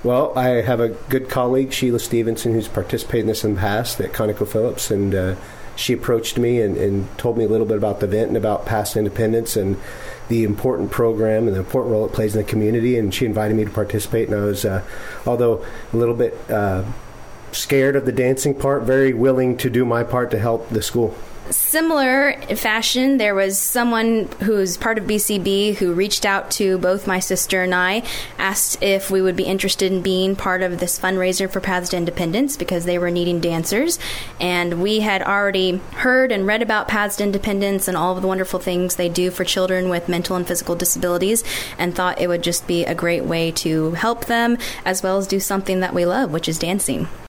Well, I have a good colleague, Sheila Stevenson, who's participated in this in the past at ConocoPhillips, and she approached me and told me a little bit about the event and about Paths to Independence and the important program and the important role it plays in the community, and she invited me to participate, and I was, although a little bit scared of the dancing part, very willing to do my part to help the school. Similar fashion, there was someone who's part of BCB who reached out to both my sister and I, asked if we would be interested in being part of this fundraiser for Paths to Independence because they were needing dancers. And we had already heard and read about Paths to Independence and all of the wonderful things they do for children with mental and physical disabilities, and thought it would just be a great way to help them as well as do something that we love, which is dancing.